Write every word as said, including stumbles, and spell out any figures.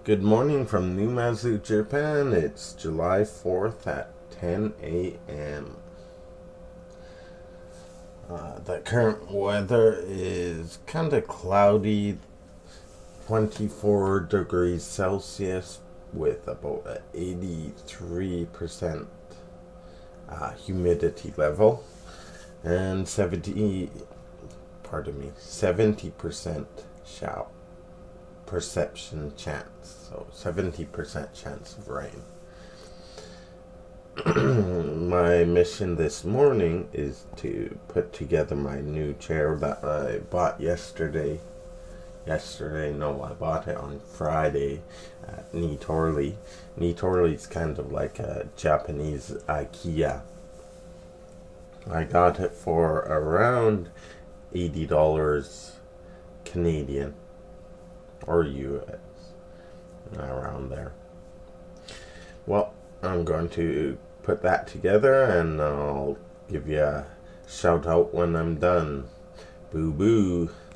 Good morning from Numazu, Japan. It's July fourth at ten a m Uh, the current weather is kind of cloudy, twenty-four degrees Celsius with about an eighty-three percent uh, humidity level and seventy, pardon me, seventy percent shower perception chance, so seventy percent chance of rain. My mission this morning is to put together my new chair that I bought yesterday. Yesterday, no, I bought it on Friday at Nitorli. Nitorli is kind of like a Japanese IKEA. I got it for around eighty dollars Canadian or U S, around there. Well, I'm going to put that together and I'll give you a shout out when I'm done. Boo boo.